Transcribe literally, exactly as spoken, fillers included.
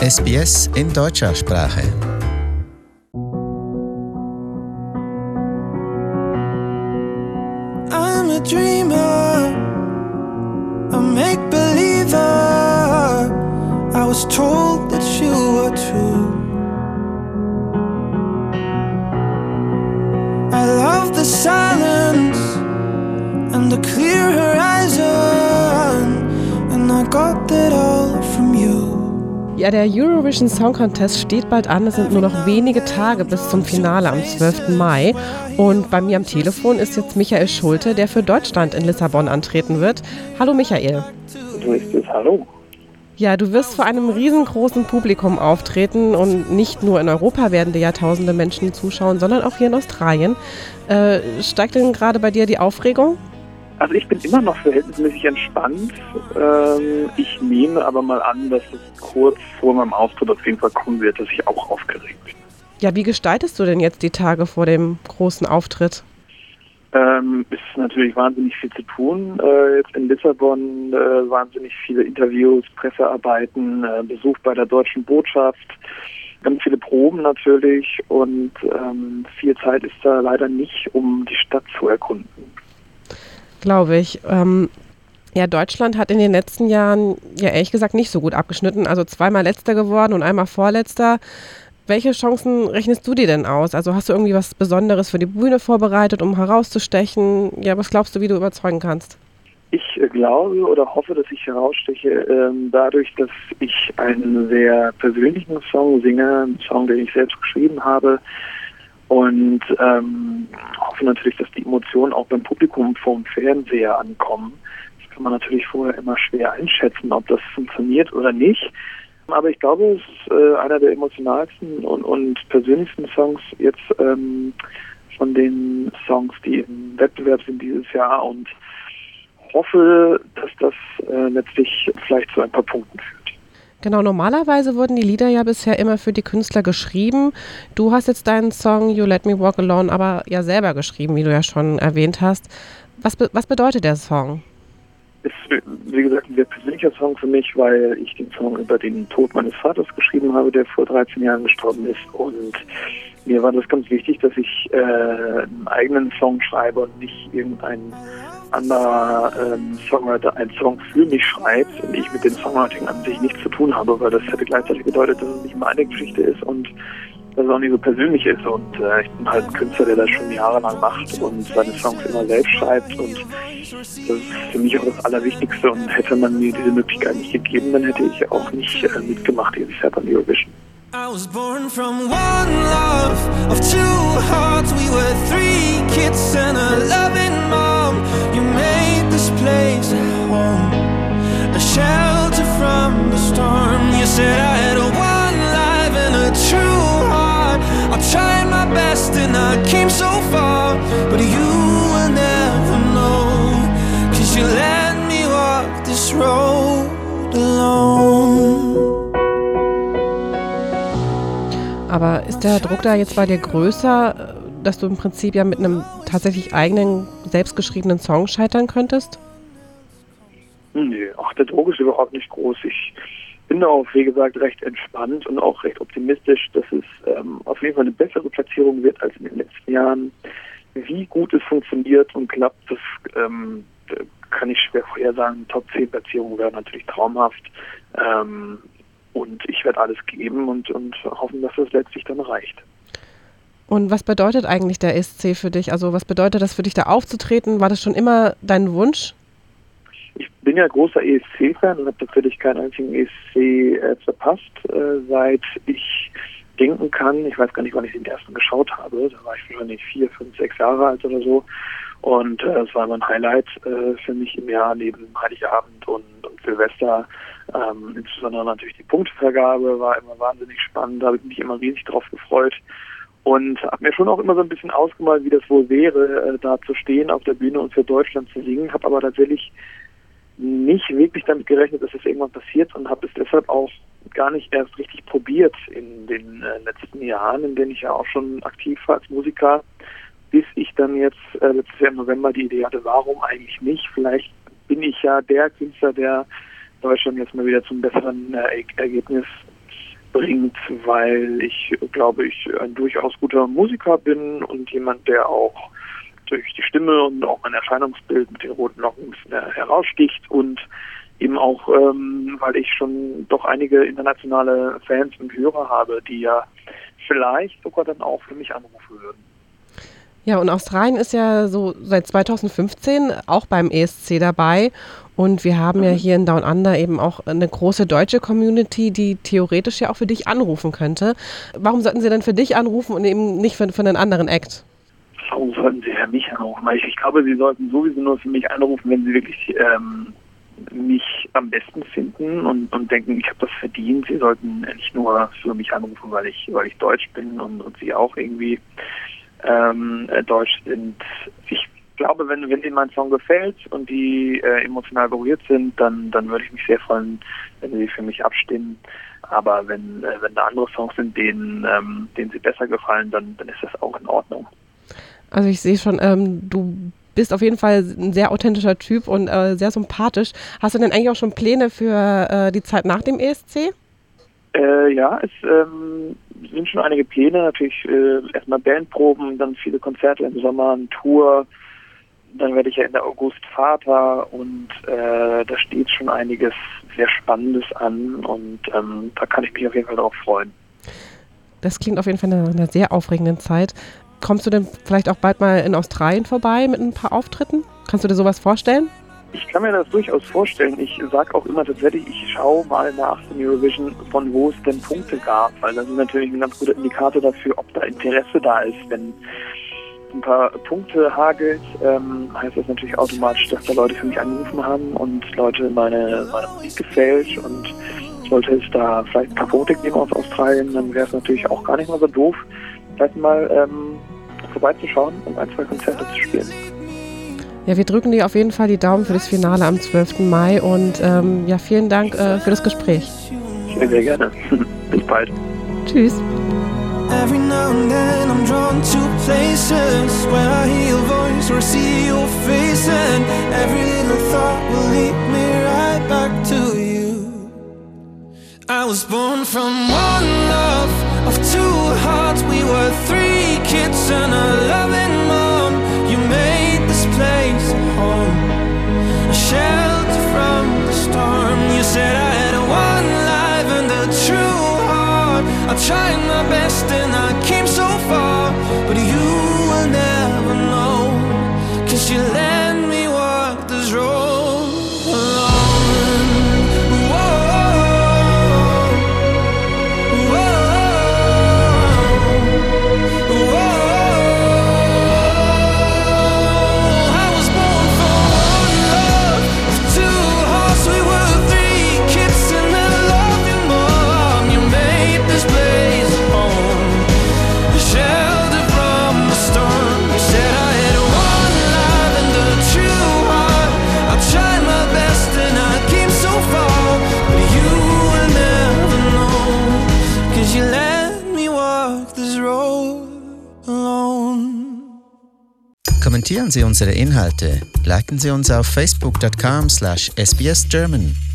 S B S in deutscher Sprache. I'm a dreamer, a make-believer. I was told that you were true. I love the silence and the clear horizon, and I got that all from you. Ja, der Eurovision Song Contest steht bald an. Es sind nur noch wenige Tage bis zum Finale am zwölften Mai. Und bei mir am Telefon ist jetzt Michael Schulte, der für Deutschland in Lissabon antreten wird. Hallo Michael. Grüß dich, hallo. Ja, du wirst vor einem riesengroßen Publikum auftreten und nicht nur in Europa werden dir ja tausende Menschen zuschauen, sondern auch hier in Australien. Äh, steigt denn gerade bei dir die Aufregung? Also ich bin immer noch verhältnismäßig entspannt. Ähm, ich nehme aber mal an, dass es kurz vor meinem Auftritt auf jeden Fall kommen wird, dass ich auch aufgeregt bin. Ja, wie gestaltest du denn jetzt die Tage vor dem großen Auftritt? Ähm, ist natürlich wahnsinnig viel zu tun. Äh, jetzt in Lissabon äh, wahnsinnig viele Interviews, Pressearbeiten, äh, Besuch bei der deutschen Botschaft, ganz viele Proben natürlich und ähm, viel Zeit ist da leider nicht, um die Stadt zu erkunden. Glaube ich. Ähm, ja, Deutschland hat in den letzten Jahren ja ehrlich gesagt nicht so gut abgeschnitten. Also zweimal Letzter geworden und einmal Vorletzter. Welche Chancen rechnest du dir denn aus? Also hast du irgendwie was Besonderes für die Bühne vorbereitet, um herauszustechen? Ja, was glaubst du, wie du überzeugen kannst? Ich glaube oder hoffe, dass ich heraussteche ähm, dadurch, dass ich einen sehr persönlichen Song singe, einen Song, den ich selbst geschrieben habe. Und ähm, hoffe natürlich, dass die Emotionen auch beim Publikum vom Fernseher ankommen. Das kann man natürlich vorher immer schwer einschätzen, ob das funktioniert oder nicht. Aber ich glaube, es ist äh, einer der emotionalsten und, und persönlichsten Songs jetzt ähm, von den Songs, die im Wettbewerb sind dieses Jahr. Und hoffe, dass das äh, letztlich vielleicht zu ein paar Punkten führt. Genau, normalerweise wurden die Lieder ja bisher immer für die Künstler geschrieben. Du hast jetzt deinen Song You Let Me Walk Alone aber ja selber geschrieben, wie du ja schon erwähnt hast. Was, be- was bedeutet der Song? Ist, wie gesagt, ein sehr persönlicher Song für mich, weil ich den Song über den Tod meines Vaters geschrieben habe, der vor dreizehn Jahren gestorben ist. Und mir war das ganz wichtig, dass ich äh, einen eigenen Song schreibe und nicht irgendein anderer ähm, Songwriter einen Song für mich schreibt und ich mit dem Songwriting an sich nichts zu tun habe, weil das hätte gleichzeitig bedeutet, dass es nicht meine Geschichte ist und dass es auch nicht so persönlich ist. Und äh, ich bin halt ein Künstler, der das schon jahrelang macht und seine Songs immer selbst schreibt und das ist für mich auch das Allerwichtigste. Und hätte man mir diese Möglichkeit nicht gegeben, dann hätte ich auch nicht äh, mitgemacht dieses Jahr beim Eurovision. I was born from one love of two hearts. We were three kids and a loving mom. You made this place a home, a shelter from the storm. You said I had a one life and a true heart. I tried my best and I came so far, but you will never know, 'cause you let me walk this road alone. Aber ist der Druck da jetzt bei dir größer, dass du im Prinzip ja mit einem tatsächlich eigenen, selbstgeschriebenen Song scheitern könntest? Nee, ach, der Druck ist überhaupt nicht groß. Ich bin da auch, wie gesagt, recht entspannt und auch recht optimistisch, dass es ähm, auf jeden Fall eine bessere Platzierung wird als in den letzten Jahren. Wie gut es funktioniert und klappt, das ähm, kann ich schwer vorhersagen. Top zehn Platzierung wäre natürlich traumhaft. Ähm, Und ich werde alles geben und, und hoffen, dass das letztlich dann reicht. Und was bedeutet eigentlich der E S C für dich? Also was bedeutet das für dich, da aufzutreten? War das schon immer dein Wunsch? Ich bin ja großer E S C-Fan und habe natürlich keinen einzigen E S C äh, verpasst, äh, seit ich denken kann. Ich weiß gar nicht, wann ich den ersten geschaut habe. Da war ich wahrscheinlich vier, fünf, sechs Jahre alt oder so. Und es äh, war immer ein Highlight äh, für mich im Jahr neben Heiligabend und, und Silvester. Ähm, insbesondere natürlich die Punktevergabe war immer wahnsinnig spannend. Da habe ich mich immer riesig drauf gefreut. Und habe mir schon auch immer so ein bisschen ausgemalt, wie das wohl wäre, äh, da zu stehen auf der Bühne und für Deutschland zu singen. Habe aber tatsächlich nicht wirklich damit gerechnet, dass das irgendwann passiert und habe es deshalb auch gar nicht erst richtig probiert in den äh, letzten Jahren, in denen ich ja auch schon aktiv war als Musiker, bis ich dann jetzt äh, letztes Jahr im November die Idee hatte, warum eigentlich nicht? Vielleicht bin ich ja der Künstler, der Deutschland jetzt mal wieder zum besseren äh, Ergebnis bringt, weil ich, glaube ich, ein durchaus guter Musiker bin und jemand, der auch durch die Stimme und auch mein Erscheinungsbild mit den roten Locken ein bisschen heraussticht und eben auch, ähm, weil ich schon doch einige internationale Fans und Hörer habe, die ja vielleicht sogar dann auch für mich anrufen würden. Ja, und Australien ist ja so seit zweitausendfünfzehn auch beim E S C dabei. Und wir haben ja hier in Down Under eben auch eine große deutsche Community, die theoretisch ja auch für dich anrufen könnte. Warum sollten sie denn für dich anrufen und eben nicht für, für einen anderen Act? Warum sollten sie für mich anrufen? Ich, ich glaube, sie sollten sowieso nur für mich anrufen, wenn sie wirklich ähm, mich am besten finden und, und denken, ich habe das verdient. Sie sollten nicht nur für mich anrufen, weil ich, weil ich deutsch bin und, und sie auch irgendwie ähm, deutsch sind. Ich Ich glaube, wenn, wenn Ihnen mein Song gefällt und die äh, emotional berührt sind, dann, dann würde ich mich sehr freuen, wenn Sie für mich abstimmen. Aber wenn, äh, wenn da andere Songs sind, denen, ähm, denen Sie besser gefallen, dann, dann ist das auch in Ordnung. Also ich sehe schon, ähm, du bist auf jeden Fall ein sehr authentischer Typ und äh, sehr sympathisch. Hast du denn eigentlich auch schon Pläne für äh, die Zeit nach dem E S C? Äh, ja, es ähm, sind schon einige Pläne. Natürlich äh, erstmal Bandproben, dann viele Konzerte im Sommer, eine Tour. Dann werde ich ja Ende August Vater und äh, da steht schon einiges sehr Spannendes an und ähm, da kann ich mich auf jeden Fall darauf freuen. Das klingt auf jeden Fall nach einer sehr aufregenden Zeit. Kommst du denn vielleicht auch bald mal in Australien vorbei mit ein paar Auftritten? Kannst du dir sowas vorstellen? Ich kann mir das durchaus vorstellen. Ich sage auch immer tatsächlich, ich schaue mal nach dem Eurovision, von wo es denn Punkte gab, weil das ist natürlich ein ganz guter Indikator dafür, ob da Interesse da ist. Wenn ein paar Punkte hagelt, ähm, heißt das natürlich automatisch, dass da Leute für mich angerufen haben und Leute meine, meine Musik gefällt und sollte es da vielleicht ein paar Punkte geben aus Australien, dann wäre es natürlich auch gar nicht mal so doof, vielleicht mal ähm, vorbeizuschauen und ein, zwei Konzerte zu spielen. Ja, wir drücken dir auf jeden Fall die Daumen für das Finale am zwölften Mai und ähm, ja, vielen Dank äh, für das Gespräch. Sehr, sehr gerne. Bis bald. Tschüss. Every now and then I'm drawn to places where I hear your voice or see your face, and every little thought will lead me right back to you. I was born from one love of two hearts. We were three kids and a loving mom. You made this place a home, a shelter from the storm. You said I had one life and a true heart. I tried my best and I came so far, but you will never know, 'cause you let me walk this road alone. Whoa, whoa, whoa. I was born for one love of two hearts. We were three kids and I love you more. You made this place home, a shelter from the storm. You said I had one life and a true heart. I tried my best and I came so far, but you will never know, 'cause you let me walk this road alone. Kommentieren Sie unsere Inhalte, liken Sie uns auf facebook dot com slash S B S German